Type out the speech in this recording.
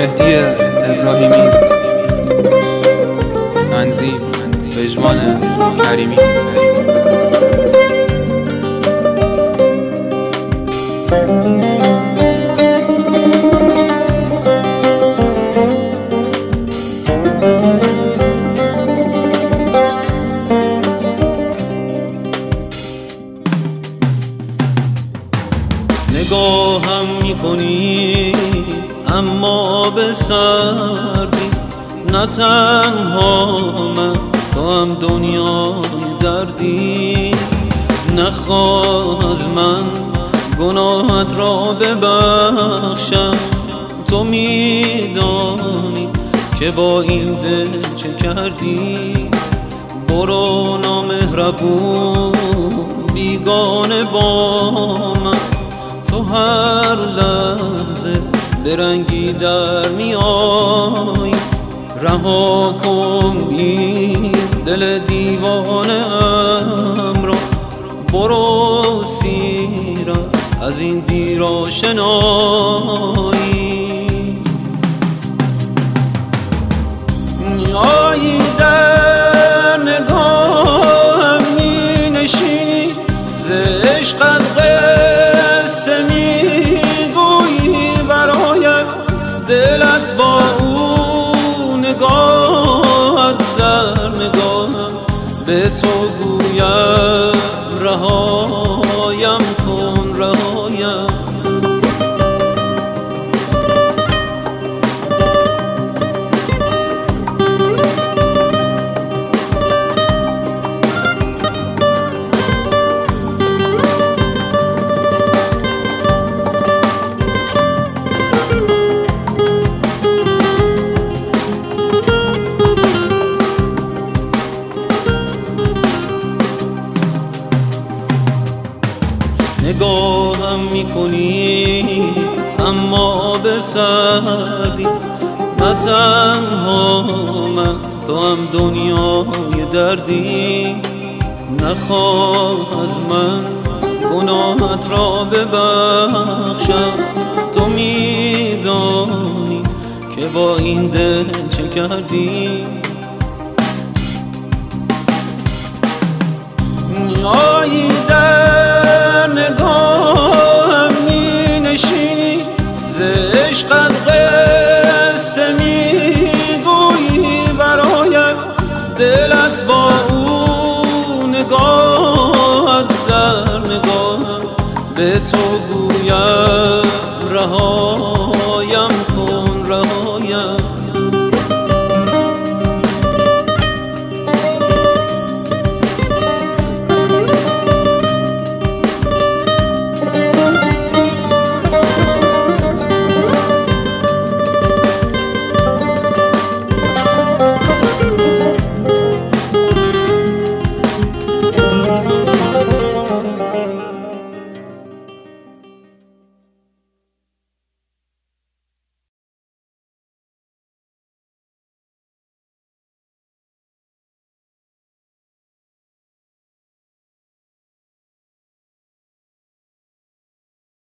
مهدی ابراهیمی، تنظیم پژمان کریمی. نگاهم میکنی اما به سردی، نه تنها من تو هم دنیای دردی. نخواه از من گناهت را ببخشم، تو میدانی که با این دل چه کردی. برو نامهربون بیگانه با من، تو هر لحظه به رنگی در میای. رها کن این دل دیوانه ام را، برو سیرم از این دیر آشنایی. میایی در نگاهم می نشینی، ز عشقت قصه میگویی برایم. دلت با او نگاهت در نگاهم، به تو گویم رهایم کن رهایم. نگاهم میکنی اما به سردی، نه تنها من تو هم دنیای دردی. نخواه از من گناهت را ببخشم، تو میدانی که با این دل چه کردی. میایی در نگاهم می نشینی، ز عشقت